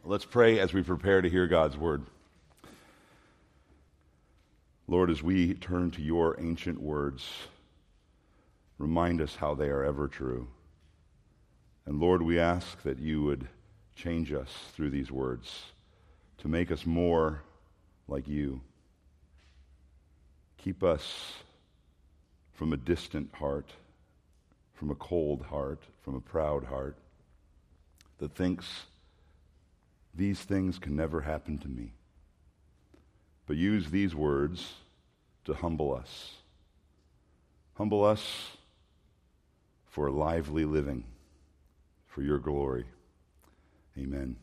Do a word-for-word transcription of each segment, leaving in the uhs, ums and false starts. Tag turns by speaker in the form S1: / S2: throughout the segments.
S1: Let's pray as we prepare to hear God's word. Lord, as we turn to your ancient words, remind us how they are ever true. And Lord, we ask that you would change us through these words to make us more like you. Keep us from a distant heart, from a cold heart, from a proud heart that thinks these things can never happen to me. But use these words to humble us. Humble us for lively living, for your glory. Amen.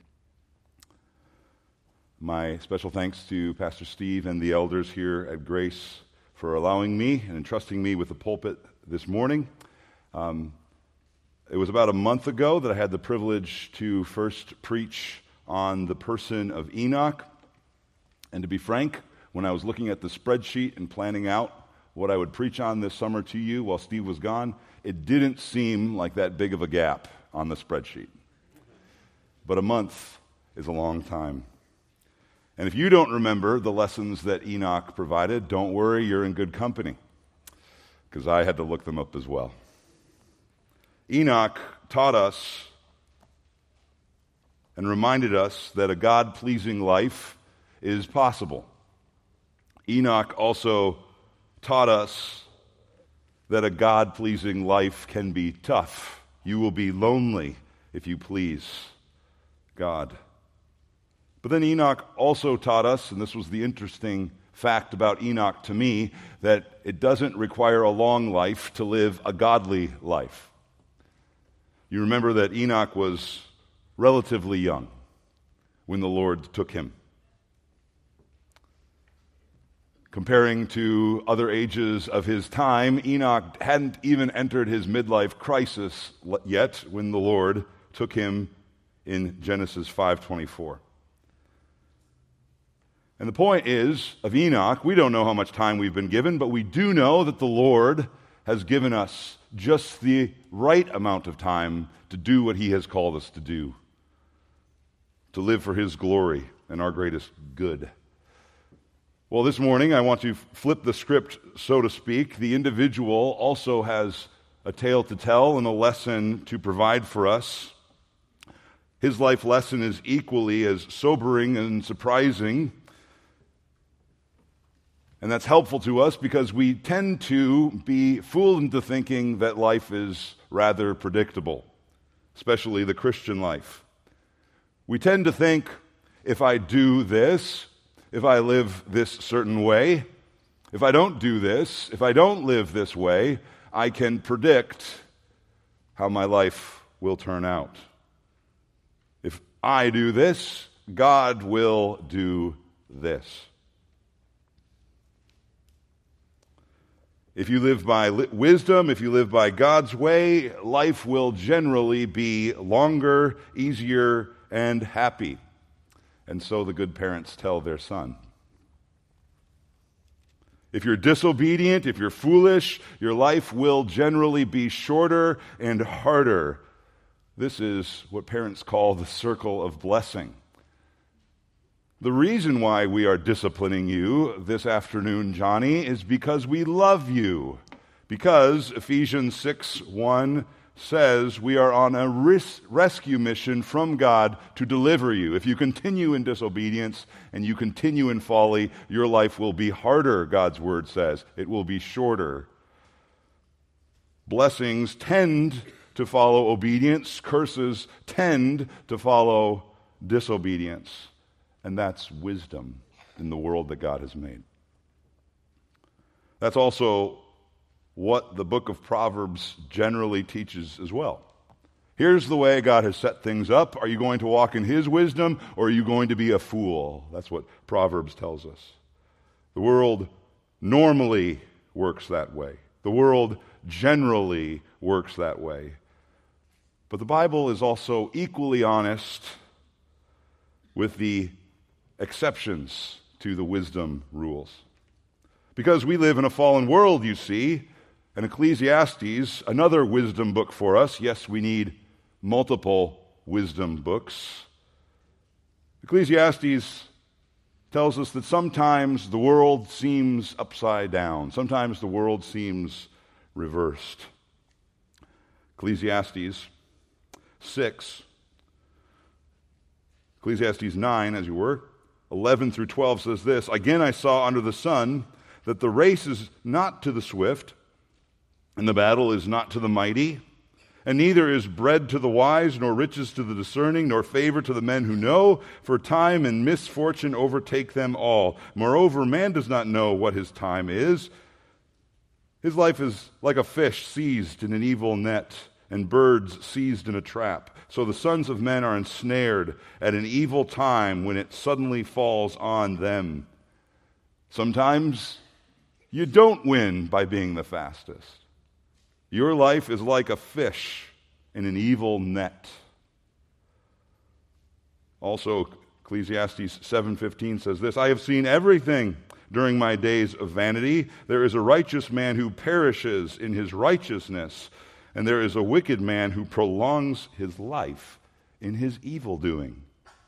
S1: My special thanks to Pastor Steve and the elders here at Grace for allowing me and entrusting me with the pulpit this morning. Um, it was about a month ago that I had the privilege to first preach on the person of Enoch. And to be frank, when I was looking at the spreadsheet and planning out what I would preach on this summer to you while Steve was gone, it didn't seem like that big of a gap on the spreadsheet. But a month is a long time. And if you don't remember the lessons that Enoch provided, don't worry, you're in good company, because I had to look them up as well. Enoch taught us and reminded us that a God-pleasing life is possible. Enoch also taught us that a God-pleasing life can be tough. You will be lonely if you please God. But then Enoch also taught us, and this was the interesting fact about Enoch to me, that it doesn't require a long life to live a godly life. You remember that Enoch was relatively young when the Lord took him. Comparing to other ages of his time, Enoch hadn't even entered his midlife crisis yet when the Lord took him in Genesis five twenty-four. And the point is, of Enoch, we don't know how much time we've been given, but we do know that the Lord has given us just the right amount of time to do what he has called us to do, to live for his glory and our greatest good. Well, this morning I want to flip the script, so to speak. The individual also has a tale to tell and a lesson to provide for us. His life lesson is equally as sobering and surprising. And that's helpful to us because we tend to be fooled into thinking that life is rather predictable, especially the Christian life. We tend to think, if I do this, if I live this certain way, if I don't do this, if I don't live this way, I can predict how my life will turn out. If I do this, God will do this. If you live by wisdom, if you live by God's way, life will generally be longer, easier, and happy. And so the good parents tell their son. If you're disobedient, if you're foolish, your life will generally be shorter and harder. This is what parents call the circle of blessing. The reason why we are disciplining you this afternoon, Johnny, is because we love you. Because Ephesians six one says we are on a res- rescue mission from God to deliver you. If you continue in disobedience and you continue in folly, your life will be harder, God's word says. It will be shorter. Blessings tend to follow obedience. Curses tend to follow disobedience. And that's wisdom in the world that God has made. That's also what the book of Proverbs generally teaches as well. Here's the way God has set things up. Are you going to walk in his wisdom, or are you going to be a fool? That's what Proverbs tells us. The world normally works that way. The world generally works that way. But the Bible is also equally honest with the exceptions to the wisdom rules. Because we live in a fallen world, you see, and Ecclesiastes, another wisdom book for us. Yes, we need multiple wisdom books. Ecclesiastes tells us that sometimes the world seems upside down. Sometimes the world seems reversed. Ecclesiastes six, Ecclesiastes nine, as you were, eleven through twelve says this, "Again I saw under the sun that the race is not to the swift, and the battle is not to the mighty, and neither is bread to the wise, nor riches to the discerning, nor favor to the men who know, for time and misfortune overtake them all. Moreover, man does not know what his time is. His life is like a fish seized in an evil net, and birds seized in a trap. So the sons of men are ensnared at an evil time when it suddenly falls on them." Sometimes you don't win by being the fastest. Your life is like a fish in an evil net. Also, Ecclesiastes seven fifteen says this, "I have seen everything during my days of vanity. There is a righteous man who perishes in his righteousness, and there is a wicked man who prolongs his life in his evil doing."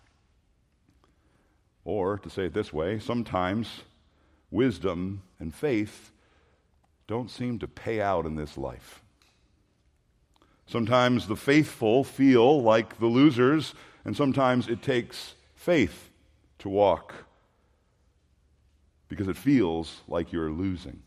S1: Or, to say it this way, sometimes wisdom and faith don't seem to pay out in this life. Sometimes the faithful feel like the losers, and sometimes it takes faith to walk because it feels like you're losing.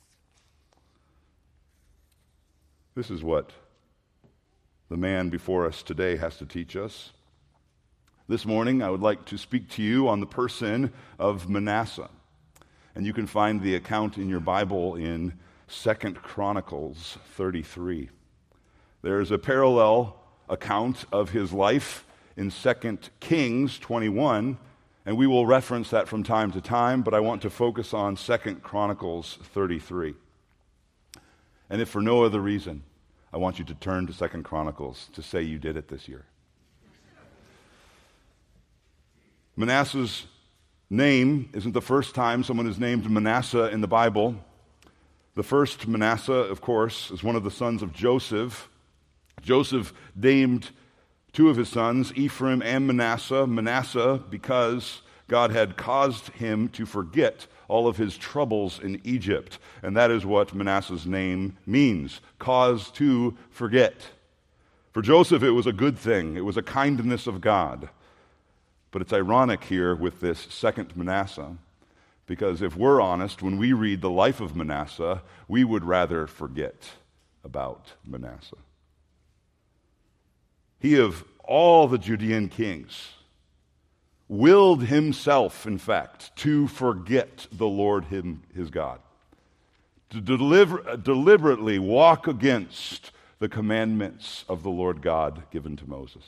S1: This is what the man before us today has to teach us. This morning, I would like to speak to you on the person of Manasseh. And you can find the account in your Bible in Second Chronicles thirty-three. There's a parallel account of his life in Second Kings twenty-one, and we will reference that from time to time, but I want to focus on Second Chronicles thirty-three. And if for no other reason, I want you to turn to Second Chronicles to say you did it this year. Manasseh's name isn't the first time someone is named Manasseh in the Bible. The first Manasseh, of course, is one of the sons of Joseph. Joseph named two of his sons, Ephraim and Manasseh. Manasseh because God had caused him to forget all of his troubles in Egypt. And that is what Manasseh's name means, cause to forget. For Joseph, it was a good thing. It was a kindness of God. But it's ironic here with this second Manasseh, because if we're honest, when we read the life of Manasseh, we would rather forget about Manasseh. He, of all the Judean kings, willed himself, in fact, to forget the Lord him, his God, to deliver, deliberately walk against the commandments of the Lord God given to Moses.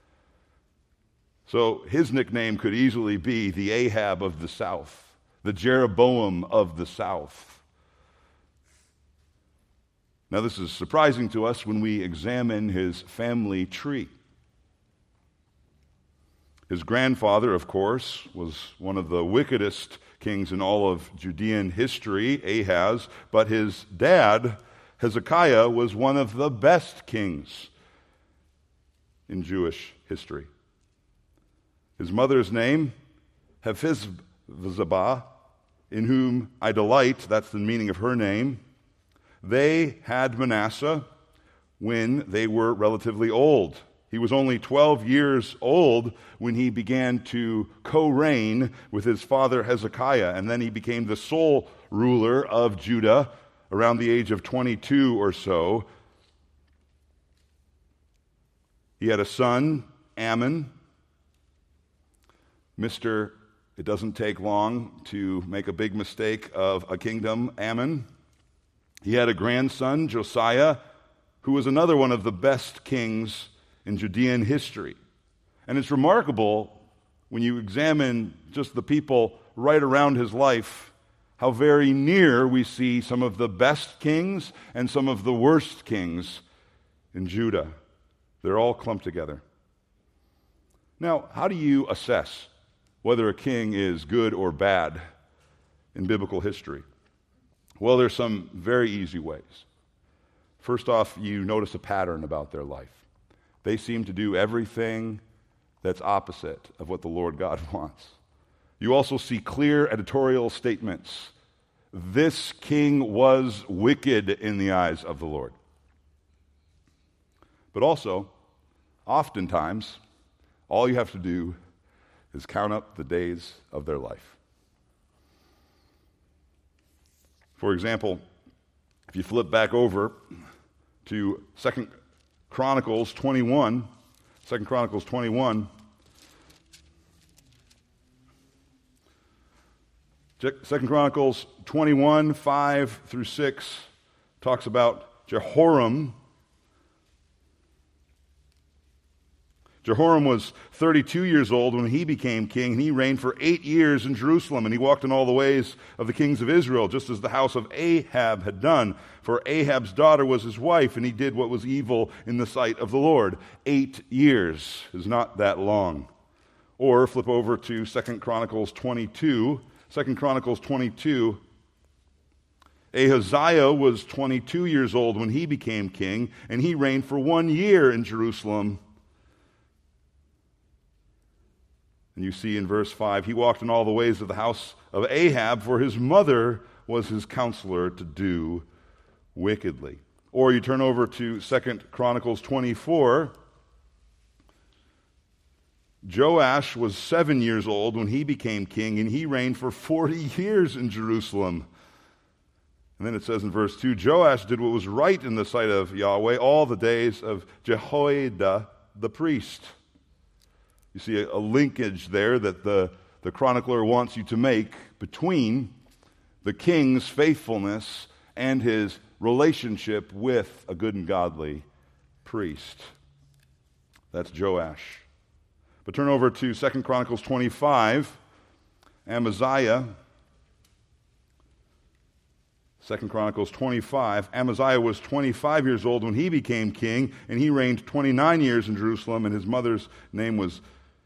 S1: So his nickname could easily be the Ahab of the South, the Jeroboam of the South. Now, this is surprising to us when we examine his family tree. His grandfather, of course, was one of the wickedest kings in all of Judean history, Ahaz, but his dad, Hezekiah, was one of the best kings in Jewish history. His mother's name, Hephzibah, in whom I delight, that's the meaning of her name. They had Manasseh when they were relatively old. He was only twelve years old when he began to co-reign with his father Hezekiah, and then he became the sole ruler of Judah around the age of twenty-two or so. He had a son, Ammon. Mister It doesn't take long to make a big mistake of a kingdom, Ammon. He had a grandson, Josiah, who was another one of the best kings in Judean history. And it's remarkable when you examine just the people right around his life, how very near we see some of the best kings and some of the worst kings in Judah. They're all clumped together. Now, how do you assess whether a king is good or bad in biblical history? Well, there's some very easy ways. First off, you notice a pattern about their life. They seem to do everything that's opposite of what the Lord God wants. You also see clear editorial statements. This king was wicked in the eyes of the Lord. But also, oftentimes, all you have to do is count up the days of their life. For example, if you flip back over to Second Chronicles twenty-one, Second Chronicles twenty-one, Second Chronicles twenty-one, five through six talks about Jehoram. Jehoram was thirty-two years old when he became king, and he reigned for eight years in Jerusalem, and he walked in all the ways of the kings of Israel, just as the house of Ahab had done. For Ahab's daughter was his wife, and he did what was evil in the sight of the Lord. Eight years is not that long. Or flip over to Second Chronicles twenty-two. Second Chronicles twenty-two. Ahaziah was twenty-two years old when he became king, and he reigned for one year in Jerusalem. And you see in verse five, he walked in all the ways of the house of Ahab, for his mother was his counselor to do wickedly. Or you turn over to Second Chronicles twenty-four. Joash was seven years old when he became king, and he reigned for forty years in Jerusalem. And then it says in verse two, Joash did what was right in the sight of Yahweh all the days of Jehoiada the priest. You see a, a linkage there that the, the chronicler wants you to make between the king's faithfulness and his relationship with a good and godly priest. That's Joash. But turn over to Second Chronicles twenty-five, Amaziah. Second Chronicles twenty-five. Amaziah was twenty-five years old when he became king, and he reigned twenty-nine years in Jerusalem, and his mother's name was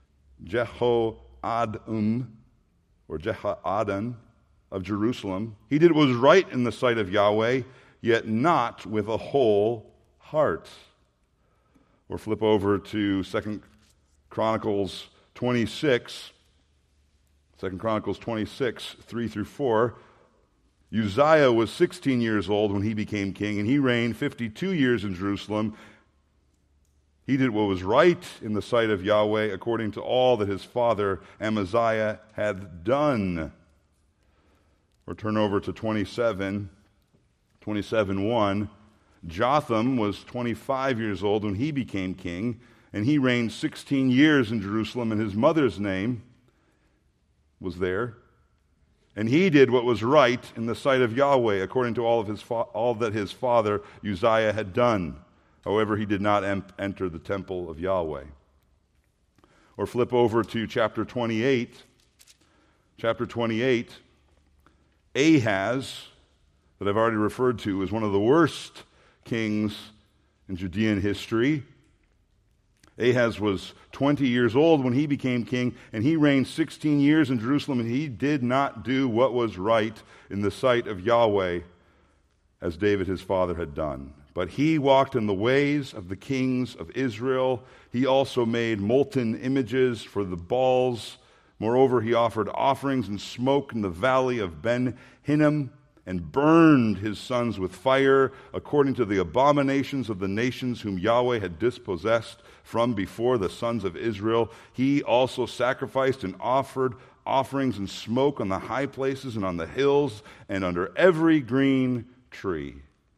S1: Jehoadam, or Jehoadan of Jerusalem. He did what was right in the sight of Yahweh, yet not with a whole heart. Or flip over to Second Chronicles twenty-six. Second Chronicles twenty-six, three through four. Uzziah was sixteen years old when he became king, and he reigned fifty-two years in Jerusalem. He did what was right in the sight of Yahweh, according to all that his father Amaziah had done. Or turn over to twenty-seven, twenty-seven one. Jotham was twenty-five years old when he became king, and he reigned sixteen years in Jerusalem, and his mother's name was there. And he did what was right in the sight of Yahweh, according to all of his fa- all that his father Uzziah had done. However, he did not em- enter the temple of Yahweh. Or flip over to chapter twenty-eight. Chapter twenty-eight. Ahaz, that I've already referred to, is one of the worst kings in Judean history. Ahaz was twenty years old when he became king, and he reigned sixteen years in Jerusalem, and he did not do what was right in the sight of Yahweh, as David his father had done. But he walked in the ways of the kings of Israel. He also made molten images for the Baals. Moreover, he offered offerings and smoke in the valley of Ben Hinnom, and burned his sons with fire, according to the abominations of the nations whom Yahweh had dispossessed from before the sons of Israel. He also sacrificed and offered offerings and smoke on the high places and on the hills and under every green tree.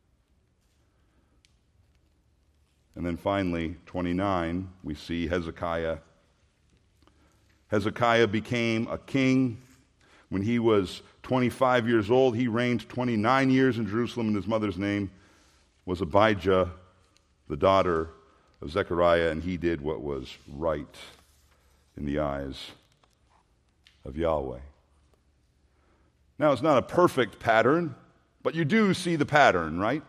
S1: And then finally, twenty-nine, we see Hezekiah. Hezekiah became a king when he was twenty-five years old. He reigned twenty-nine years in Jerusalem, and his mother's name was Abijah, the daughter of Zechariah, and he did what was right in the eyes of Yahweh. Now, it's not a perfect pattern, but you do see the pattern, right?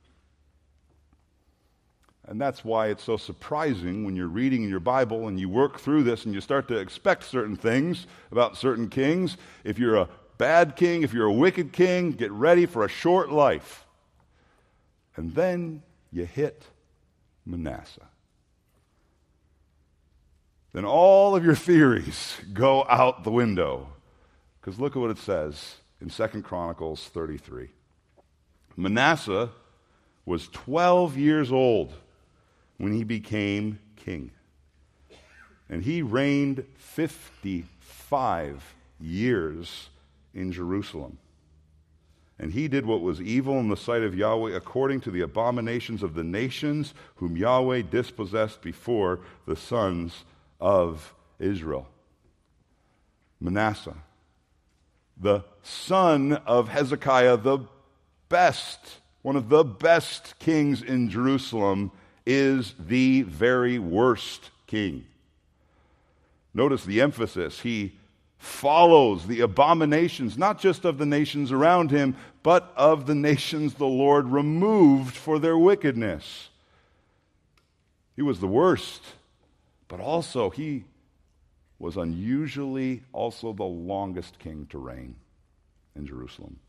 S1: And that's why it's so surprising when you're reading in your Bible and you work through this and you start to expect certain things about certain kings. If you're a bad king, if you're a wicked king, get ready for a short life. And then you hit Manasseh. then all of your theories go out the window. Because look at what it says in Second Chronicles thirty-three. Manasseh was twelve years old when he became king. And he reigned fifty-five years in Jerusalem. And he did what was evil in the sight of Yahweh according to the abominations of the nations whom Yahweh dispossessed before the sons of Israel. Manasseh, the son of Hezekiah, the best, one of the best kings in Jerusalem, is the very worst king. Notice the emphasis. He follows the abominations, not just of the nations around him, but of the nations the Lord removed for their wickedness. He was the worst, but also he was unusually also the longest king to reign in Jerusalem.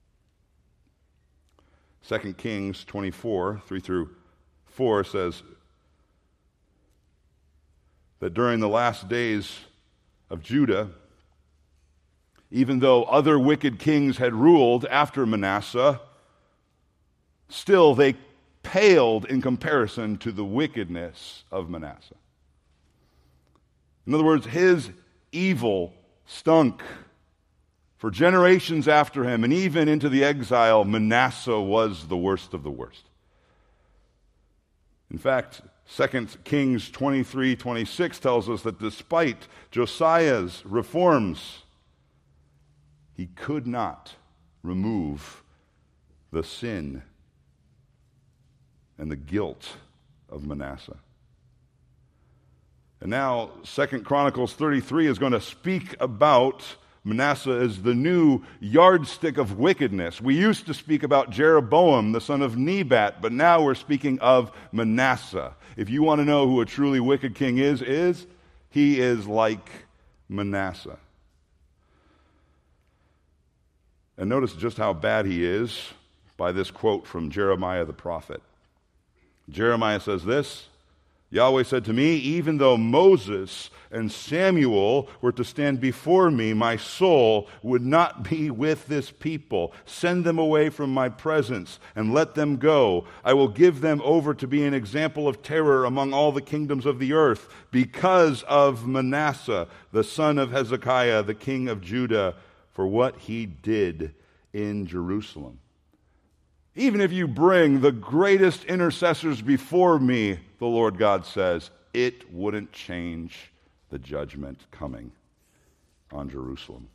S1: Second Kings twenty-four, three through four says that during the last days of Judah, even though other wicked kings had ruled after Manasseh, still they paled in comparison to the wickedness of Manasseh. In other words, his evil stunk. For generations after him, and even into the exile, Manasseh was the worst of the worst. In fact, Second Kings twenty-three twenty-six tells us that despite Josiah's reforms, he could not remove the sin and the guilt of Manasseh. And now Second Chronicles thirty-three is going to speak about Manasseh as the new yardstick of wickedness. We used to speak about Jeroboam, the son of Nebat, but now we're speaking of Manasseh. If you want to know who a truly wicked king is, is he is like Manasseh. And notice just how bad he is by this quote from Jeremiah the prophet. Jeremiah says this, Yahweh said to me, even though Moses and Samuel were to stand before me, my soul would not be with this people. Send them away from my presence and let them go. I will give them over to be an example of terror among all the kingdoms of the earth because of Manasseh, the son of Hezekiah, the king of Judah, for what he did in Jerusalem. Even if you bring the greatest intercessors before me, the Lord God says, it wouldn't change the judgment coming on Jerusalem.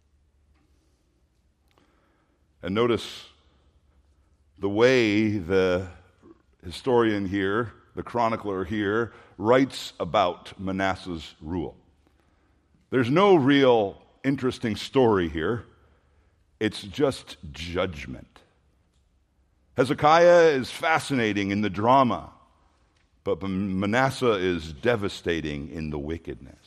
S1: And notice the way the historian here, the chronicler here, writes about Manasseh's rule. There's no real interesting story here. It's just judgment. Hezekiah is fascinating in the drama, but Manasseh is devastating in the wickedness.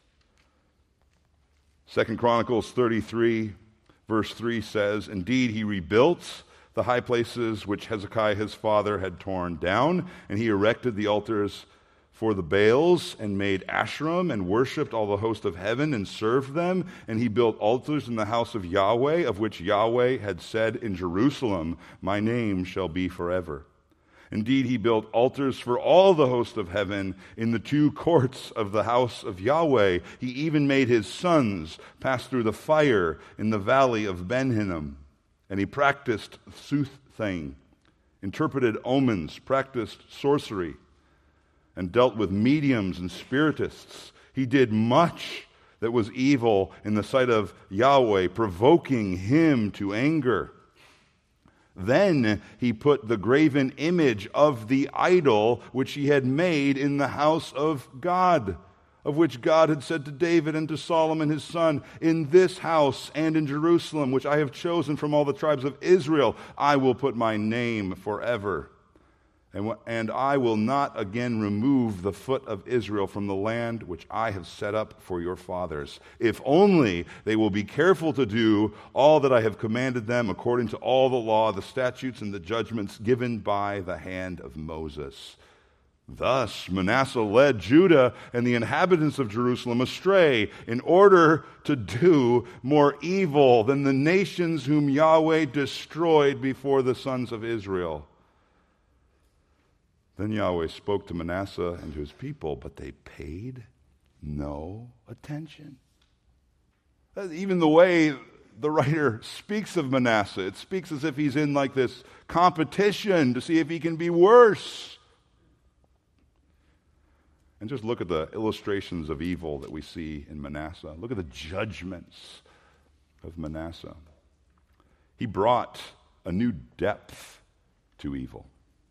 S1: Second Chronicles thirty-three, verse three says, indeed, he rebuilt the high places which Hezekiah his father had torn down, and he erected the altars for the Baals, and made Asherim, and worshipped all the host of heaven, and served them. And he built altars in the house of Yahweh, of which Yahweh had said in Jerusalem, my name shall be forever. Indeed, he built altars for all the host of heaven in the two courts of the house of Yahweh. He even made his sons pass through the fire in the valley of Ben Hinnom. And he practiced soothsaying, interpreted omens, practiced sorcery, and dealt with mediums and spiritists. He did much that was evil in the sight of Yahweh, provoking him to anger. Then he put the graven image of the idol which he had made in the house of God, of which God had said to David and to Solomon his son, in this house and in Jerusalem, which I have chosen from all the tribes of Israel, I will put my name forever. And, and I will not again remove the foot of Israel from the land which I have set up for your fathers, if only they will be careful to do all that I have commanded them according to all the law, the statutes, and the judgments given by the hand of Moses. Thus Manasseh led Judah and the inhabitants of Jerusalem astray in order to do more evil than the nations whom Yahweh destroyed before the sons of Israel. Then Yahweh spoke to Manasseh and to his people, but they paid no attention. Even the way the writer speaks of Manasseh, it speaks as if he's in like this competition to see if he can be worse. And just look at the illustrations of evil that we see in Manasseh. Look at the judgments of Manasseh. He brought a new depth to evil.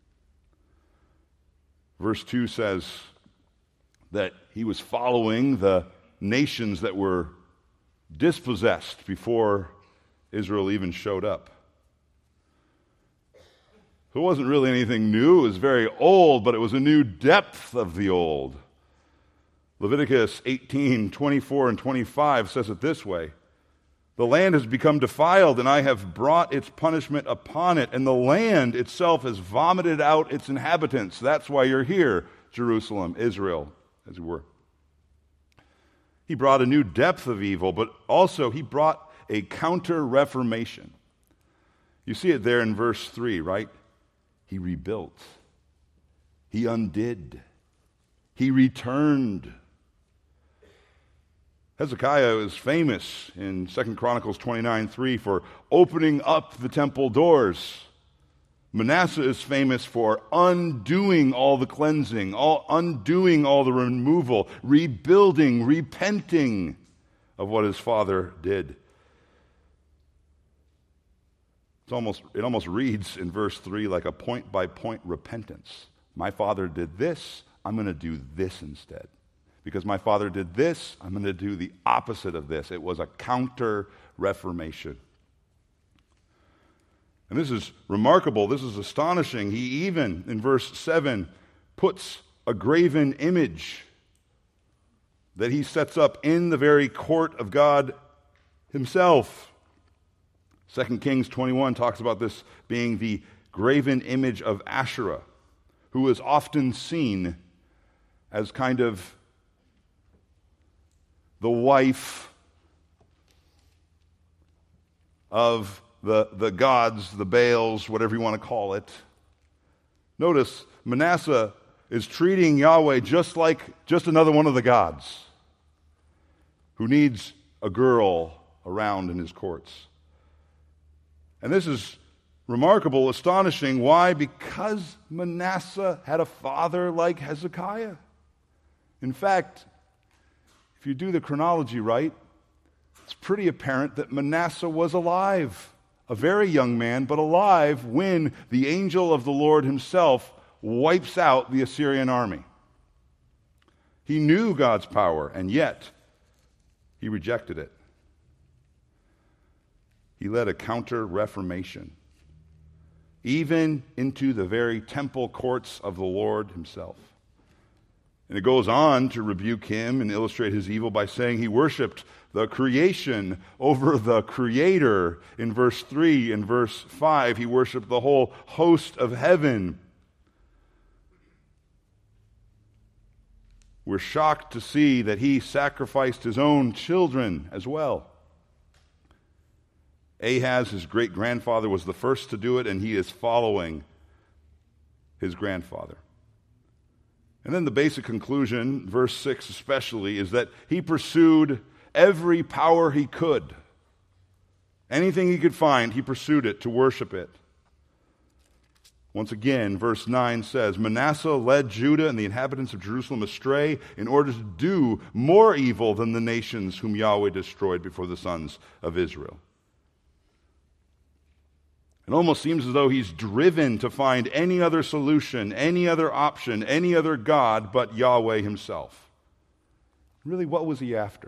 S1: Verse two says that he was following the nations that were dispossessed before Israel even showed up. It wasn't really anything new. It was very old, but it was a new depth of the old. Leviticus eighteen, twenty-four and twenty-five says it this way: the land has become defiled, and I have brought its punishment upon it, and the land itself has vomited out its inhabitants. That's why you're here, Jerusalem, Israel, as it were. He brought a new depth of evil, but also he brought a counter-reformation. You see it there in verse three, right? He rebuilt. He undid. He returned. Hezekiah is famous in Second Chronicles twenty-nine three for opening up the temple doors. Manasseh is famous for undoing all the cleansing, all undoing all the removal, rebuilding, repenting of what his father did. It's almost, it almost reads in verse three like a point-by-point repentance. My father did this, I'm going to do this instead. Because my father did this, I'm going to do the opposite of this. It was a counter-reformation. And this is remarkable. This is astonishing. He even, in verse seven, puts a graven image that he sets up in the very court of God himself. Second Kings twenty-one talks about this being the graven image of Asherah, who is often seen as kind of the wife of the, the gods, the Baals, whatever you want to call it. Notice, Manasseh is treating Yahweh just like just another one of the gods who needs a girl around in his courts. And this is remarkable, astonishing. Why? Because Manasseh had a father like Hezekiah. In fact, if you do the chronology right, it's pretty apparent that Manasseh was alive, a very young man, but alive when the angel of the Lord himself wipes out the Assyrian army. He knew God's power, and yet he rejected it. He led a counter-reformation, even into the very temple courts of the Lord himself. And it goes on to rebuke him and illustrate his evil by saying he worshiped the creation over the Creator. In verse three and verse five, he worshiped the whole host of heaven. We're shocked to see that he sacrificed his own children as well. Ahaz, his great-grandfather, was the first to do it, and he is following his grandfather. And then the basic conclusion, verse six especially, is that he pursued every power he could. Anything he could find, he pursued it to worship it. Once again, verse nine says, Manasseh led Judah and the inhabitants of Jerusalem astray in order to do more evil than the nations whom Yahweh destroyed before the sons of Israel. It almost seems as though he's driven to find any other solution, any other option, any other God but Yahweh himself. Really, what was he after?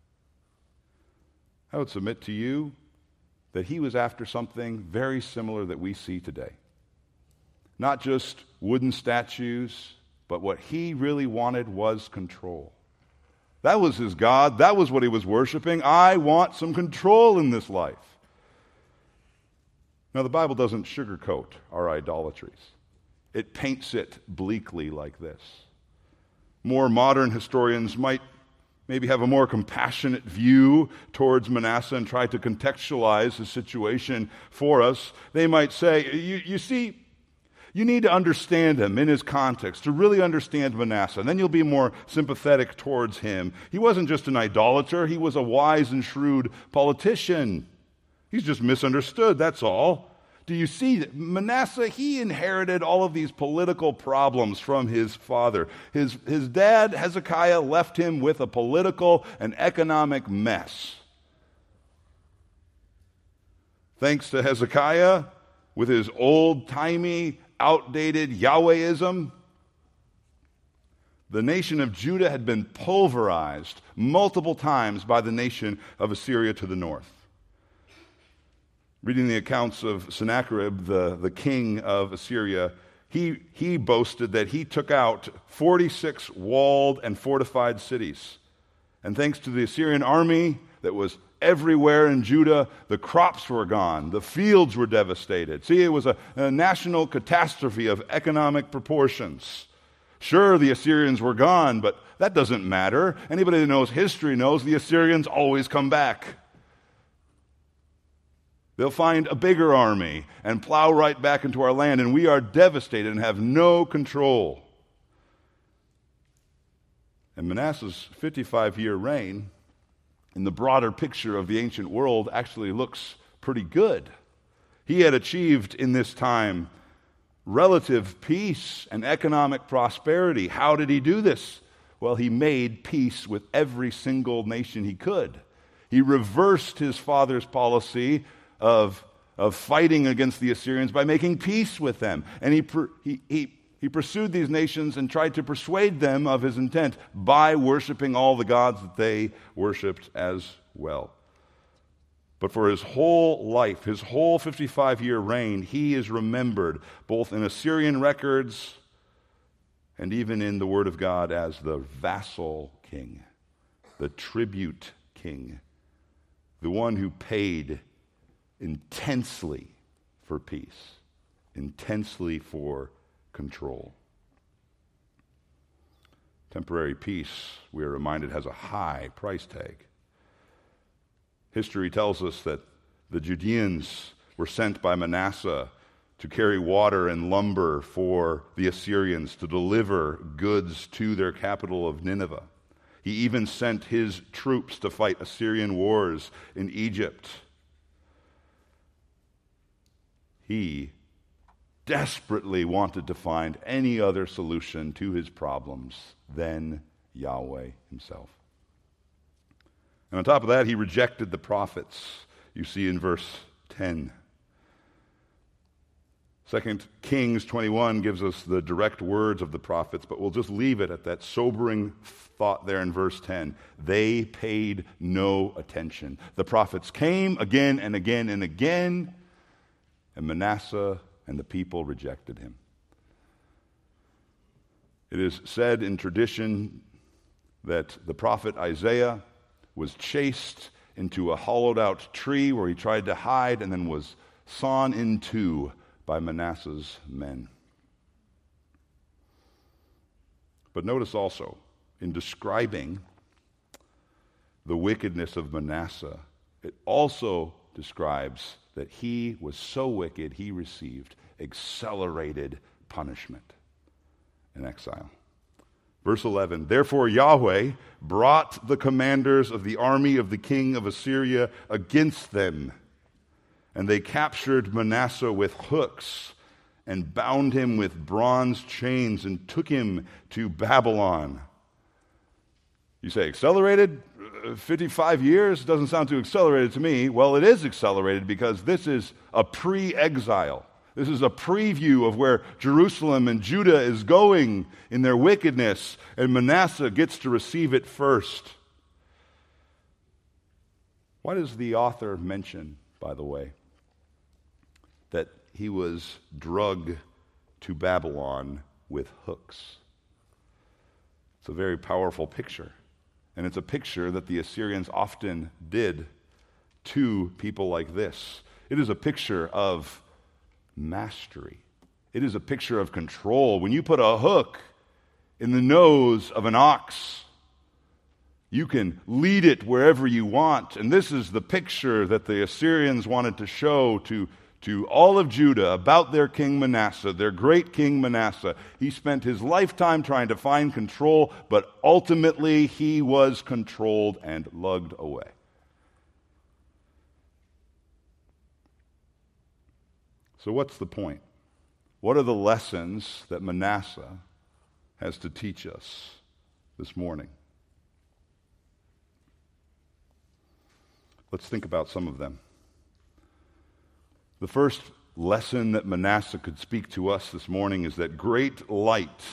S1: I would submit to you that he was after something very similar that we see today. Not just wooden statues, but what he really wanted was control. That was his God. That was what he was worshiping. I want some control in this life. Now, the Bible doesn't sugarcoat our idolatries. it paints it bleakly like this. More modern historians might maybe have a more compassionate view towards Manasseh and try to contextualize the situation for us. They might say, you, you see, you need to understand him in his context to really understand Manasseh. And then you'll be more sympathetic towards him. He wasn't just an idolater. He was a wise and shrewd politician. He's just misunderstood, that's all. Do you see that Manasseh, he inherited all of these political problems from his father. His, his dad, Hezekiah, left him with a political and economic mess. Thanks to Hezekiah, with his old-timey, outdated Yahwehism, the nation of Judah had been pulverized multiple times by the nation of Assyria to the north. Reading the accounts of Sennacherib, the, the king of Assyria, he, he boasted that he took out forty-six walled and fortified cities. And thanks to the Assyrian army that was everywhere in Judah, the crops were gone, the fields were devastated. See, it was a, a national catastrophe of economic proportions. Sure, the Assyrians were gone, but that doesn't matter. Anybody that knows history knows the Assyrians always come back. They'll find a bigger army and plow right back into our land, and we are devastated and have no control. And Manasseh's fifty-five-year reign, in the broader picture of the ancient world, actually looks pretty good. He had achieved in this time relative peace and economic prosperity. How did he do this? Well, he made peace with every single nation he could. He reversed his father's policy of, of fighting against the Assyrians by making peace with them. And he, he, he, he pursued these nations and tried to persuade them of his intent by worshiping all the gods that they worshipped as well. But for his whole life, his whole fifty-five-year reign, he is remembered both in Assyrian records and even in the Word of God as the vassal king, the tribute king, the one who paid intensely for peace, intensely for control. Temporary peace, we are reminded, has a high price tag. History tells us that the Judeans were sent by Manasseh to carry water and lumber for the Assyrians, to deliver goods to their capital of Nineveh. He even sent his troops to fight Assyrian wars in Egypt. He desperately wanted to find any other solution to his problems than Yahweh himself. And on top of that, he rejected the prophets, you see in verse ten. Second Kings twenty-one gives us the direct words of the prophets, but we'll just leave it at that sobering thought there in verse ten. They paid no attention. The prophets came again and again and again, and Manasseh and the people rejected him. It is said in tradition that the prophet Isaiah was chased into a hollowed-out tree where he tried to hide and then was sawn in two by Manasseh's men. But notice also, in describing the wickedness of Manasseh, it also describes that he was so wicked he received accelerated punishment in exile. Verse eleven, therefore Yahweh brought the commanders of the army of the king of Assyria against them, and they captured Manasseh with hooks and bound him with bronze chains and took him to Babylon. You say, accelerated? fifty-five years? Doesn't sound too accelerated to me. Well, it is accelerated because this is a pre-exile. This is a preview of where Jerusalem and Judah is going in their wickedness, and Manasseh gets to receive it first. Why does the author mention, by the way, that he was dragged to Babylon with hooks? It's a very powerful picture. And it's a picture that the Assyrians often did to people like this. It is a picture of mastery. It is a picture of control. When you put a hook in the nose of an ox, you can lead it wherever you want. And this is the picture that the Assyrians wanted to show to, to all of Judah about their king Manasseh, their great king Manasseh. He spent his lifetime trying to find control, but ultimately he was controlled and lugged away. So what's the point? What are the lessons that Manasseh has to teach us this morning? Let's think about some of them. The first lesson that Manasseh could speak to us this morning is that great light,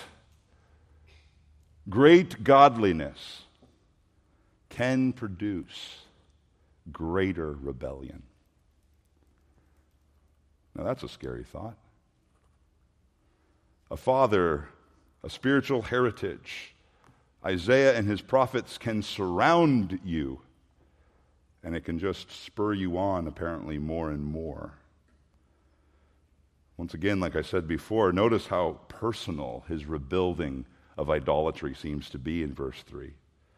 S1: great godliness can produce greater rebellion. Now that's a scary thought. A father, a spiritual heritage, Isaiah and his prophets can surround you, and it can just spur you on apparently more and more. Once again, like I said before, notice how personal his rebuilding of idolatry seems to be in verse three.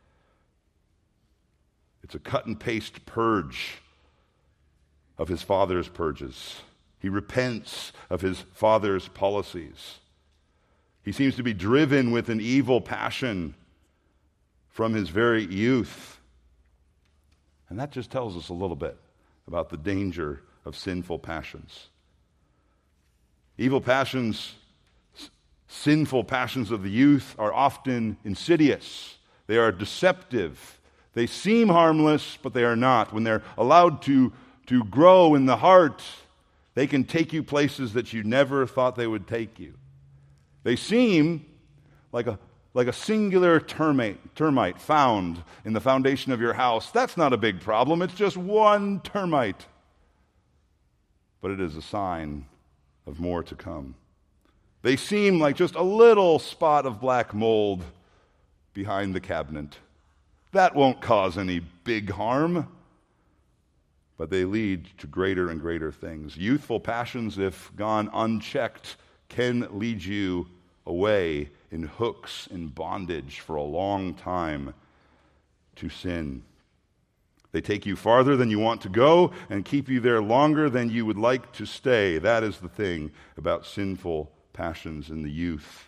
S1: It's a cut and paste purge of his father's purges. He repents of his father's policies. He seems to be driven with an evil passion from his very youth. And that just tells us a little bit about the danger of sinful passions. Evil passions, s- sinful passions of the youth are often insidious. They are deceptive. They seem harmless, but they are not. When they're allowed to, to grow in the heart, they can take you places that you never thought they would take you. They seem like a like a singular termite, termite found in the foundation of your house. That's not a big problem. It's just one termite. But it is a sign of more to come. They seem like just a little spot of black mold behind the cabinet. That won't cause any big harm. But they lead to greater and greater things. Youthful passions, if gone unchecked, can lead you away in hooks and bondage for a long time to sin. They take you farther than you want to go and keep you there longer than you would like to stay. That is the thing about sinful passions in the youth.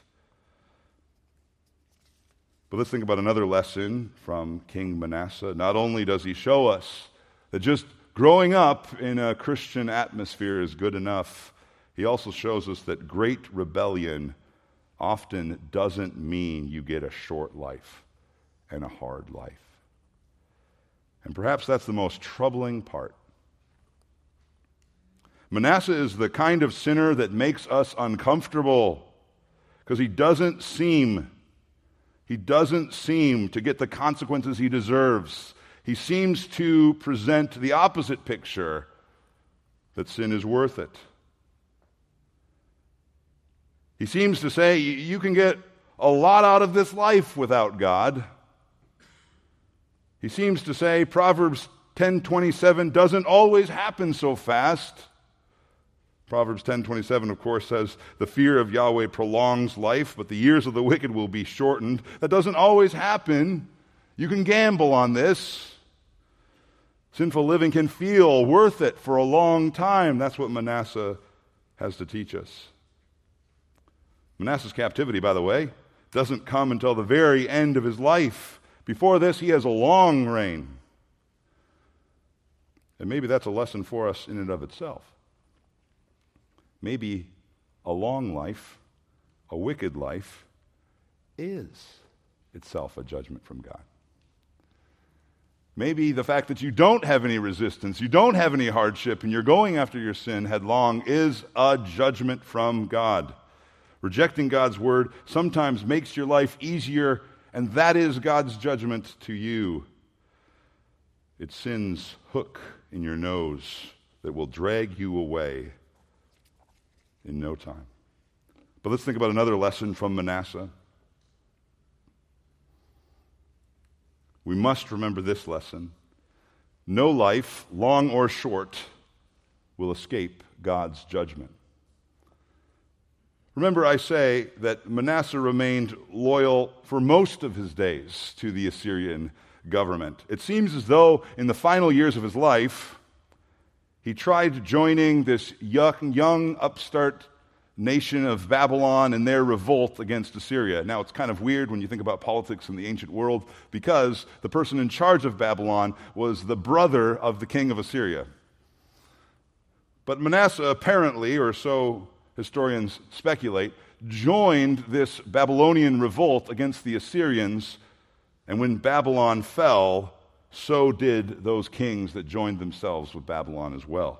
S1: But let's think about another lesson from King Manasseh. Not only does he show us that just growing up in a Christian atmosphere is good enough, he also shows us that great rebellion often doesn't mean you get a short life and a hard life. And perhaps that's the most troubling part. Manasseh is the kind of sinner that makes us uncomfortable because he doesn't seem, he doesn't seem to get the consequences he deserves. He seems to present the opposite picture, that sin is worth it. He seems to say you can get a lot out of this life without God. He seems to say Proverbs ten twenty-seven doesn't always happen so fast. Proverbs ten twenty-seven, of course, says the fear of Yahweh prolongs life, but the years of the wicked will be shortened. That doesn't always happen. You can gamble on this. Sinful living can feel worth it for a long time. That's what Manasseh has to teach us. Manasseh's captivity, by the way, doesn't come until the very end of his life. Before this, he has a long reign. And maybe that's a lesson for us in and of itself. Maybe a long life, a wicked life, is itself a judgment from God. Maybe the fact that you don't have any resistance, you don't have any hardship, and you're going after your sin headlong is a judgment from God. Rejecting God's word sometimes makes your life easier, and that is God's judgment to you. It's sin's hook in your nose that will drag you away in no time. But let's think about another lesson from Manasseh. We must remember this lesson. No life, long or short, will escape God's judgment. Remember, I say that Manasseh remained loyal for most of his days to the Assyrian government. It seems as though in the final years of his life, he tried joining this young, young upstart nation of Babylon in their revolt against Assyria. Now, it's kind of weird when you think about politics in the ancient world because the person in charge of Babylon was the brother of the king of Assyria. But Manasseh apparently, or so historians speculate, joined this Babylonian revolt against the Assyrians, and when Babylon fell, so did those kings that joined themselves with Babylon as well.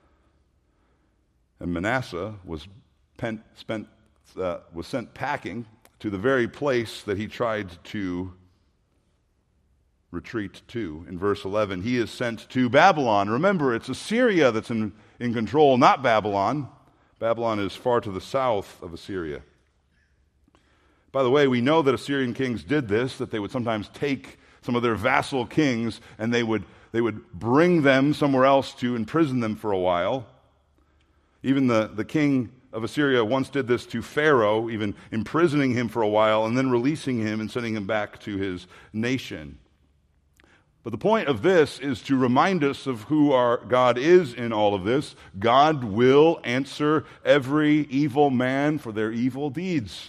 S1: And Manasseh was pen, spent, uh, was sent packing to the very place that he tried to retreat to. In verse eleven, he is sent to Babylon. Remember, it's Assyria that's in, in control, not Babylon. Babylon is far to the south of Assyria. By the way, we know that Assyrian kings did this, that they would sometimes take some of their vassal kings and they would, they would bring them somewhere else to imprison them for a while. Even the, the king of Assyria once did this to Pharaoh, even imprisoning him for a while and then releasing him and sending him back to his nation. But the point of this is to remind us of who our God is in all of this. God will answer every evil man for their evil deeds.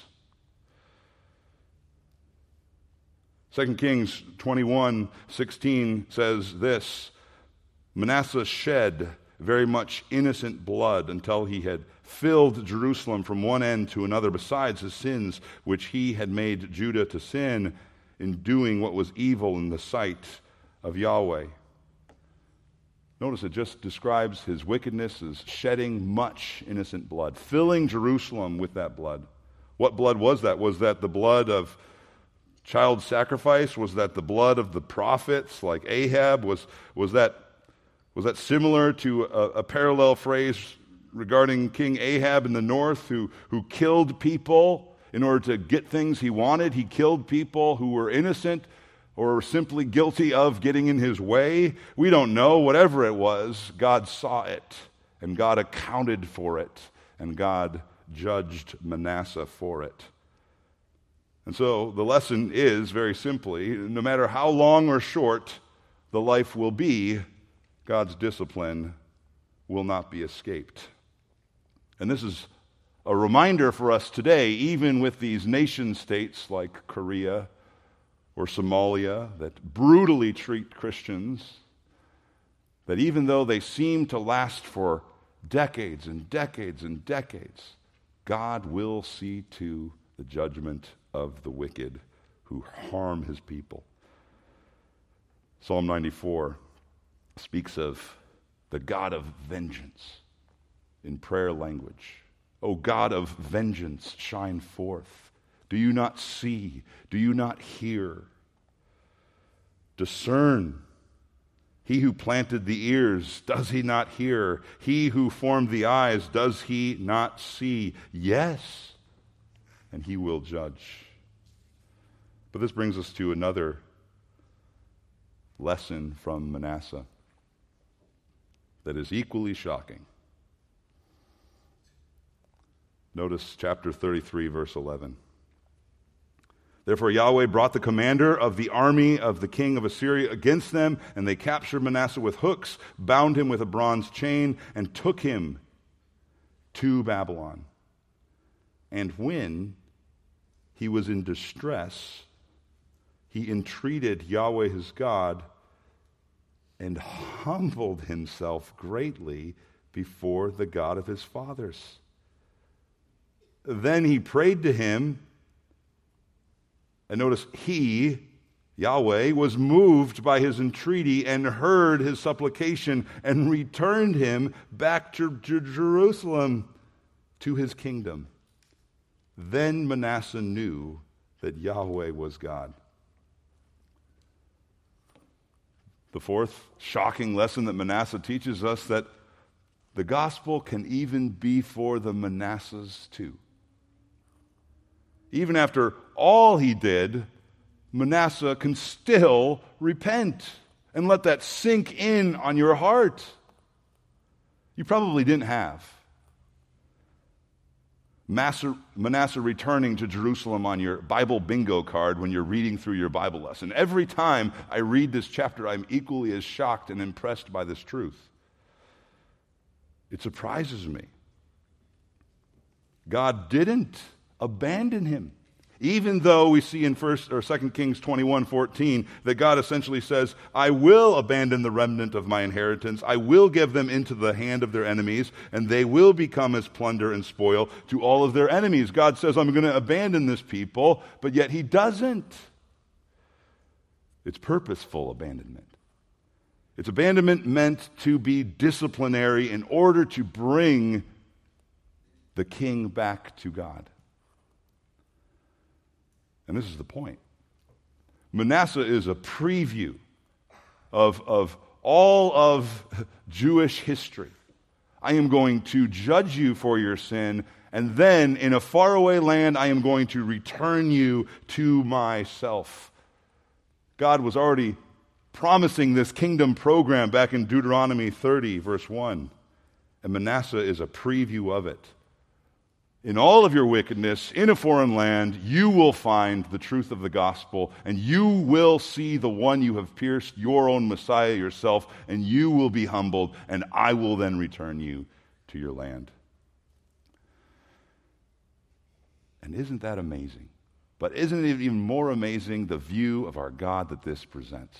S1: Second Kings twenty-one sixteen says this, Manasseh shed very much innocent blood until he had filled Jerusalem from one end to another, besides his sins which he had made Judah to sin in doing what was evil in the sight of Yahweh. Notice it just describes his wickedness as shedding much innocent blood, filling Jerusalem with that blood. What blood was that? Was that the blood of child sacrifice? Was that the blood of the prophets like Ahab? Was, was, that, was that similar to a, a parallel phrase regarding King Ahab in the north who, who killed people in order to get things he wanted? He killed people who were innocent or simply guilty of getting in his way. We don't know. Whatever it was, God saw it, and God accounted for it, and God judged Manasseh for it. And so the lesson is, very simply, no matter how long or short the life will be, God's discipline will not be escaped. And this is a reminder for us today, even with these nation states like Korea or Somalia that brutally treat Christians, that even though they seem to last for decades and decades and decades, God will see to the judgment of the wicked who harm his people. Psalm ninety-four speaks of the God of vengeance in prayer language. O God of vengeance, shine forth. Do you not see? Do you not hear? Discern. He who planted the ears, does he not hear? He who formed the eyes, does he not see? Yes, and he will judge. But this brings us to another lesson from Manasseh that is equally shocking. Notice chapter thirty-three, verse eleven. Therefore Yahweh brought the commander of the army of the king of Assyria against them, and they captured Manasseh with hooks, bound him with a bronze chain, and took him to Babylon. And when he was in distress, he entreated Yahweh his God and humbled himself greatly before the God of his fathers. Then he prayed to him, and notice, he, Yahweh, was moved by his entreaty and heard his supplication and returned him back to, to Jerusalem, to his kingdom. Then Manasseh knew that Yahweh was God. The fourth shocking lesson that Manasseh teaches us, that the gospel can even be for the Manassehs too. Even after all he did, Manasseh can still repent. And let that sink in on your heart. You probably didn't have. Manasseh, Manasseh returning to Jerusalem on your Bible bingo card when you're reading through your Bible lesson. Every time I read this chapter, I'm equally as shocked and impressed by this truth. It surprises me. God didn't abandon him. Even though we see in First or Second Kings twenty-one fourteen that God essentially says, I will abandon the remnant of my inheritance. I will give them into the hand of their enemies, and they will become as plunder and spoil to all of their enemies. God says, I'm going to abandon this people, but yet he doesn't. It's purposeful abandonment. It's abandonment meant to be disciplinary in order to bring the king back to God. And this is the point. Manasseh is a preview of, of all of Jewish history. I am going to judge you for your sin, and then in a faraway land, I am going to return you to myself. God was already promising this kingdom program back in Deuteronomy thirty, verse one. And Manasseh is a preview of it. In all of your wickedness, in a foreign land, you will find the truth of the gospel, and you will see the one you have pierced, your own Messiah yourself, and you will be humbled, and I will then return you to your land. And isn't that amazing? But isn't it even more amazing the view of our God that this presents?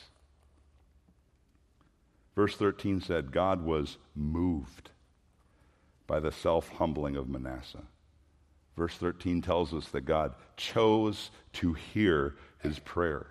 S1: Verse thirteen said, God was moved by the self-humbling of Manasseh. Verse thirteen tells us that God chose to hear his prayer.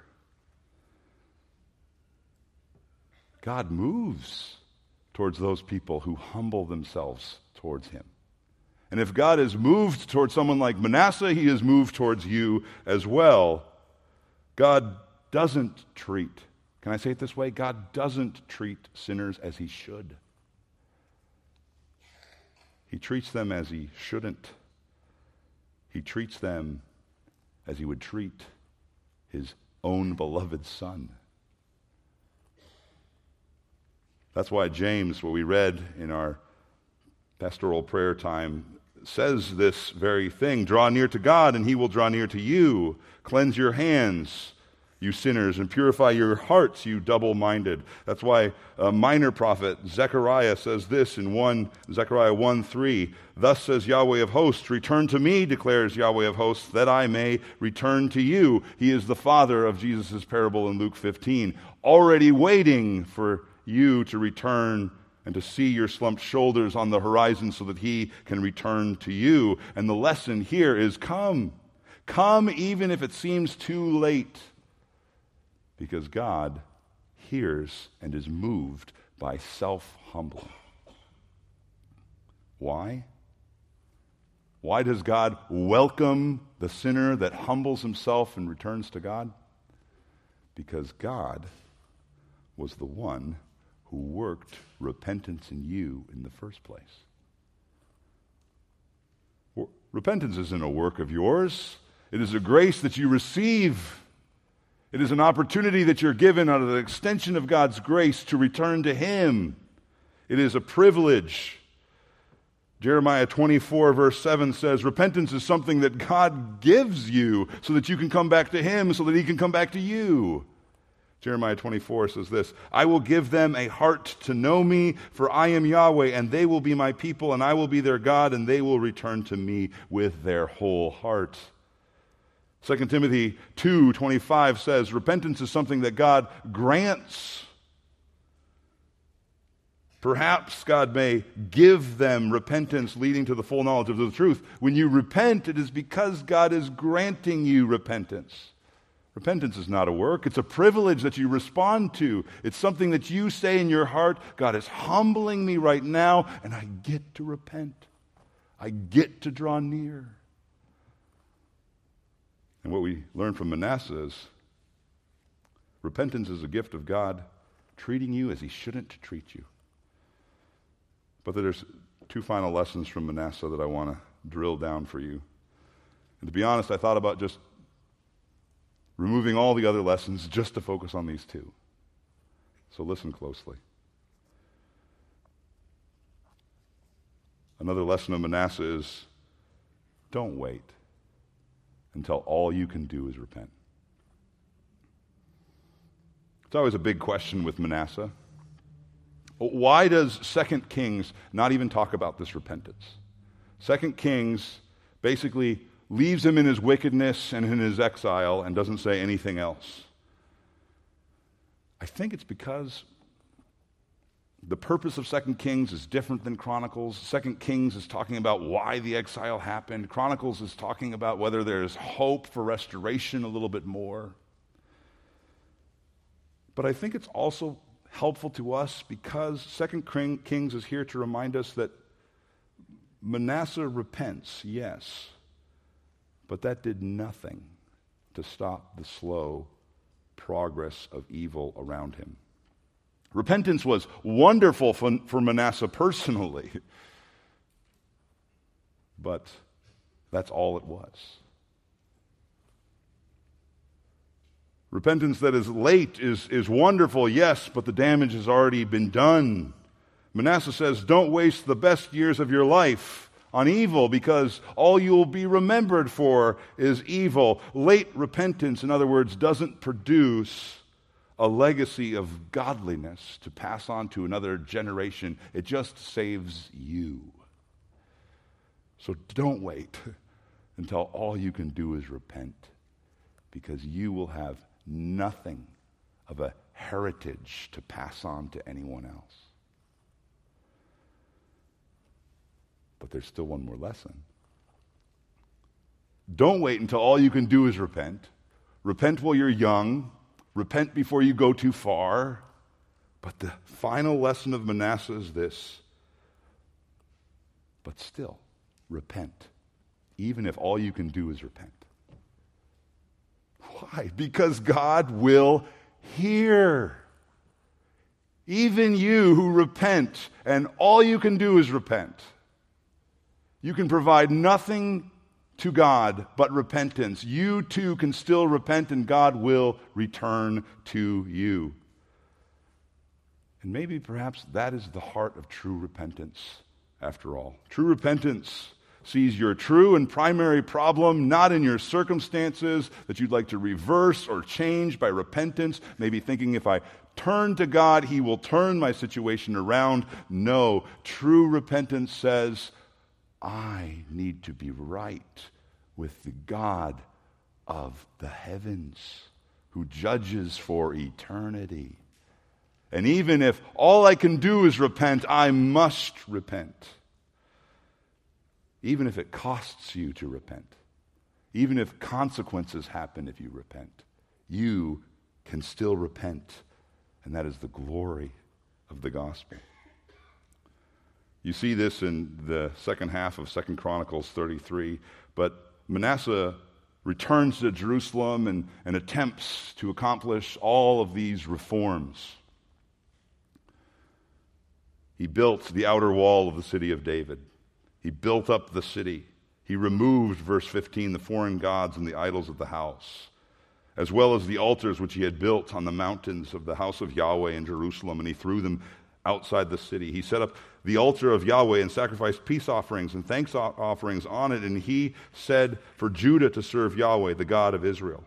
S1: God moves towards those people who humble themselves towards him. And if God is moved towards someone like Manasseh, he is moved towards you as well. God doesn't treat, can I say it this way? God doesn't treat sinners as he should. He treats them as he shouldn't. He treats them as he would treat his own beloved son. That's why James, what we read in our pastoral prayer time, says this very thing. Draw near to God, and he will draw near to you. Cleanse your hands, you sinners, and purify your hearts, you double-minded. That's why a minor prophet, Zechariah, says this in one Zechariah one three. Thus says Yahweh of hosts, return to me, declares Yahweh of hosts, that I may return to you. He is the father of Jesus' parable in Luke fifteen, already waiting for you to return and to see your slumped shoulders on the horizon so that he can return to you. And the lesson here is come. Come even if it seems too late. Because God hears and is moved by self-humbling. Why? Why does God welcome the sinner that humbles himself and returns to God? Because God was the one who worked repentance in you in the first place. Repentance isn't a work of yours. It is a grace that you receive. It is an opportunity that you're given out of the extension of God's grace to return to him. It is a privilege. Jeremiah twenty-four verse seven says, repentance is something that God gives you so that you can come back to him, so that he can come back to you. Jeremiah twenty-four says this, I will give them a heart to know me, for I am Yahweh, and they will be my people, and I will be their God, and they will return to me with their whole heart. Second Timothy two twenty-five says, repentance is something that God grants. Perhaps God may give them repentance leading to the full knowledge of the truth. When you repent, it is because God is granting you repentance. Repentance is not a work. It's a privilege that you respond to. It's something that you say in your heart, God is humbling me right now, and I get to repent. I get to draw near. And what we learn from Manasseh is repentance is a gift of God treating you as he shouldn't treat you. But there's two final lessons from Manasseh that I want to drill down for you. And to be honest, I thought about just removing all the other lessons just to focus on these two. So listen closely. Another lesson of Manasseh is don't wait until all you can do is repent. It's always a big question with Manasseh. Why does Second Kings not even talk about this repentance? Second Kings basically leaves him in his wickedness and in his exile and doesn't say anything else. I think it's because the purpose of Second Kings is different than Chronicles. Second Kings is talking about why the exile happened. Chronicles is talking about whether there's hope for restoration a little bit more. But I think it's also helpful to us because Second Kings is here to remind us that Manasseh repents, yes, but that did nothing to stop the slow progress of evil around him. Repentance was wonderful for, for Manasseh personally, but that's all it was. Repentance that is late is, is wonderful, yes, but the damage has already been done. Manasseh says, don't waste the best years of your life on evil because all you'll be remembered for is evil. Late repentance, in other words, doesn't produce a legacy of godliness to pass on to another generation. It just saves you. So don't wait until all you can do is repent, because you will have nothing of a heritage to pass on to anyone else. But there's still one more lesson. Don't wait until all you can do is repent. Repent while you're young. Repent before you go too far. But the final lesson of Manasseh is this. But still, repent, even if all you can do is repent. Why? Because God will hear. Even you who repent, and all you can do is repent. You can provide nothing to God but repentance. You too can still repent, and God will return to you. And maybe perhaps that is the heart of true repentance after all. True repentance sees your true and primary problem not in your circumstances that you'd like to reverse or change by repentance, maybe thinking if I turn to God, He will turn my situation around. No, true repentance says, I need to be right with the God of the heavens who judges for eternity. And even if all I can do is repent, I must repent. Even if it costs you to repent. Even if consequences happen if you repent. You can still repent. And that is the glory of the gospel. You see this in the second half of Second Chronicles thirty-three. But Manasseh returns to Jerusalem and, and attempts to accomplish all of these reforms. He built the outer wall of the city of David. He built up the city. He removed, verse fifteen, the foreign gods and the idols of the house, as well as the altars which he had built on the mountains of the house of Yahweh in Jerusalem, and he threw them outside the city. He set up the altar of Yahweh and sacrificed peace offerings and thanks offerings on it, and he said for Judah to serve Yahweh, the God of Israel.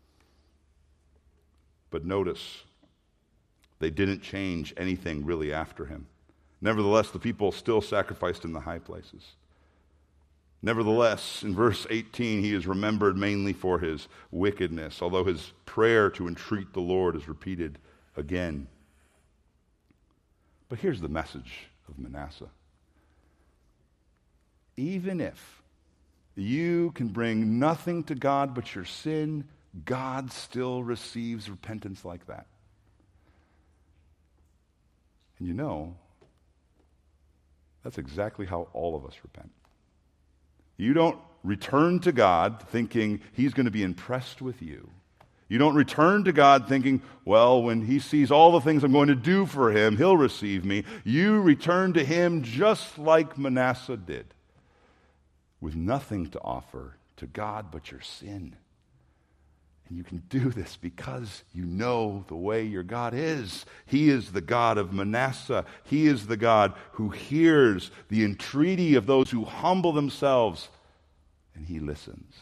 S1: But notice, they didn't change anything really after him. Nevertheless, the people still sacrificed in the high places. Nevertheless, in verse eighteen, he is remembered mainly for his wickedness, although his prayer to entreat the Lord is repeated again. But here's the message of Manasseh. Even if you can bring nothing to God but your sin, God still receives repentance like that. And you know, that's exactly how all of us repent. You don't return to God thinking He's going to be impressed with you. You don't return to God thinking, well, when He sees all the things I'm going to do for Him, He'll receive me. You return to Him just like Manasseh did, with nothing to offer to God but your sin. And you can do this because you know the way your God is. He is the God of Manasseh. He is the God who hears the entreaty of those who humble themselves and he listens.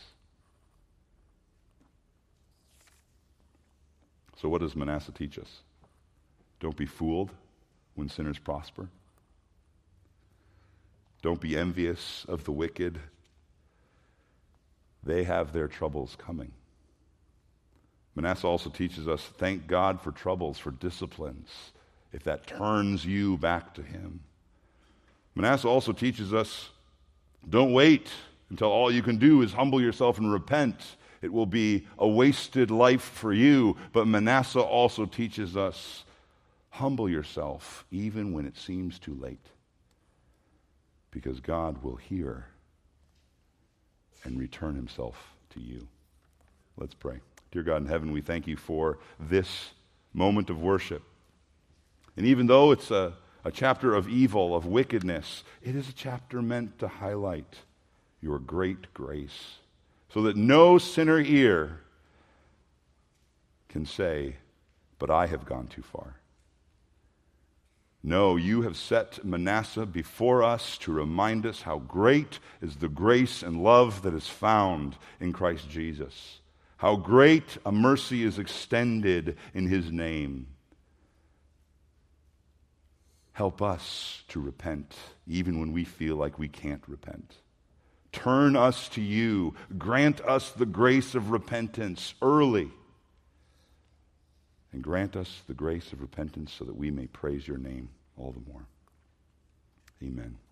S1: So what does Manasseh teach us? Don't be fooled when sinners prosper. Don't be envious of the wicked. They have their troubles coming. Manasseh also teaches us, thank God for troubles, for disciplines, if that turns you back to him. Manasseh also teaches us, don't wait until all you can do is humble yourself and repent. It will be a wasted life for you. But Manasseh also teaches us, humble yourself even when it seems too late, because God will hear and return himself to you. Let's pray. Dear God in heaven, we thank you for this moment of worship. And even though it's a, a chapter of evil, of wickedness, it is a chapter meant to highlight your great grace, so that no sinner here can say, but I have gone too far. No, you have set Manasseh before us to remind us how great is the grace and love that is found in Christ Jesus. How great a mercy is extended in his name. Help us to repent even when we feel like we can't repent. Turn us to you. Grant us the grace of repentance early. And grant us the grace of repentance so that we may praise your name all the more. Amen.